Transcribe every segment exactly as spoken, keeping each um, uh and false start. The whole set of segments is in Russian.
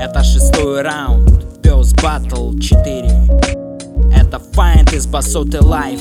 Это шестой раунд, Pes Battle четыре. Это Find из Басоты Life.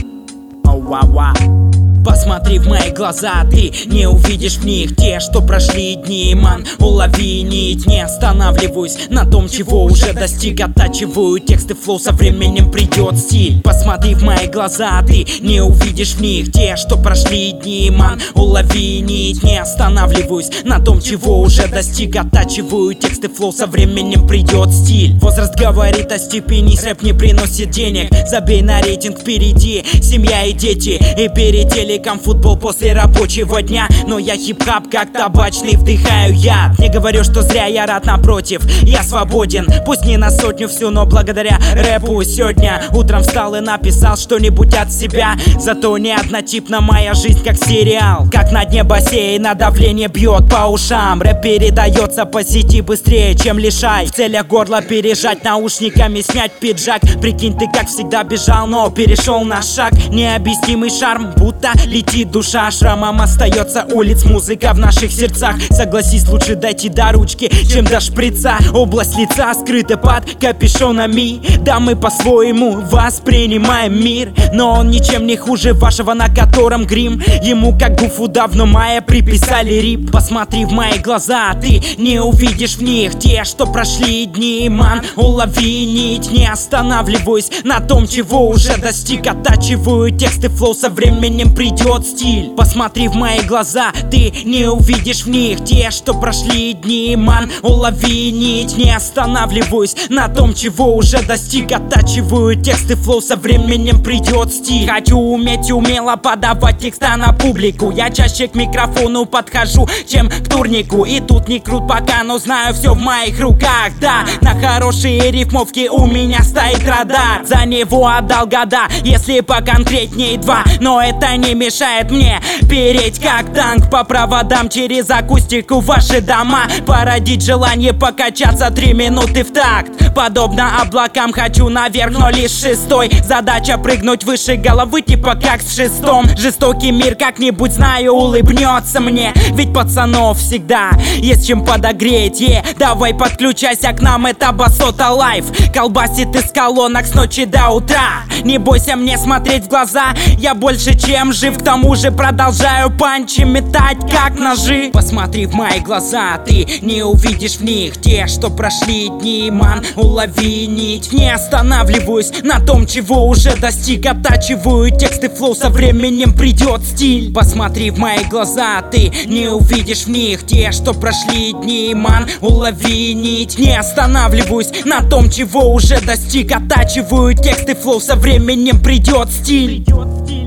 Оу-ва-ва. Посмотри в мои глаза, ты не увидишь в них те, что прошли дни. Ман, улови нить, не останавливаюсь на том, чего уже достиг. Оттачиваю тексты, флоу, со временем придет стиль. Посмотри в мои глаза, ты не увидишь в них те, что прошли дни. Ман, улови нить, не останавливаюсь на том, чего уже достиг. Оттачиваю тексты, флоу, со временем придет стиль. Возраст говорит о степени, рэп не приносит денег. Забей на рейтинг, впереди семья и дети. И перед теле футбол после рабочего дня. Но я хип-хап как табачный вдыхаю я. Не говорю, что зря, я рад, напротив, я свободен. Пусть не на сотню всю, но благодаря рэпу сегодня утром встал и написал что-нибудь от себя. Зато не однотипна моя жизнь, как сериал. Как на дне бассейна давление бьет по ушам. Рэп передается по сети быстрее, чем лишай. В целях горло пережать, наушниками снять пиджак. Прикинь, ты как всегда бежал, но перешел на шаг. Необъяснимый шарм, будто летит душа. Шрамом остается улиц, музыка в наших сердцах. Согласись, лучше дойти до ручки, чем до шприца. Область лица скрыта под капюшонами. Да, мы по-своему воспринимаем мир, но он ничем не хуже вашего, на котором грим. Ему как гуфу давно майя приписали рип. Посмотри в мои глаза, ты не увидишь в них те, что прошли дни. Ман, улови нить, не останавливаюсь на том, чего уже достиг. Оттачиваю тексты, флоу, со временем придет стиль. Посмотри в мои глаза, ты не увидишь в них те, что прошли дни. Ман, улови нить, не останавливаюсь на том, чего уже достиг. Оттачиваю тексты, флоу, со временем придет стиль. Хочу уметь умело подавать текста на публику. Я чаще к микрофону подхожу, чем к турнику. И тут не крут пока, но знаю, все в моих руках. Да, на хорошие рифмовки у меня стоит радар. За него отдал года, если поконкретней два. Но это не мешает мне переть как танк по проводам через акустику в ваши дома. Породить желание покачаться три минуты в такт. Подобно облакам хочу наверх, но лишь шестой. Задача прыгнуть выше головы, типа как в шестом. Жестокий мир как-нибудь, знаю, улыбнется мне. Ведь пацанов всегда есть чем подогреть. е, Давай подключайся к нам, это Басота Лайф. Колбасит из колонок с ночи до утра. Не бойся мне смотреть в глаза, я больше чем жив. К тому же продолжаю панчи метать как ножи. Посмотри в мои глаза, ты не увидишь в них те, что прошли дни. Ман, улови нить, не останавливаюсь на том, чего уже достиг. Оттачиваю тексты, флоу, со временем придет стиль. Посмотри в мои глаза, ты не увидишь в них те, что прошли дни. Ман, улови нить, не останавливаюсь на том, чего уже достиг. Оттачиваю тексты, флоу, со временем придет стиль.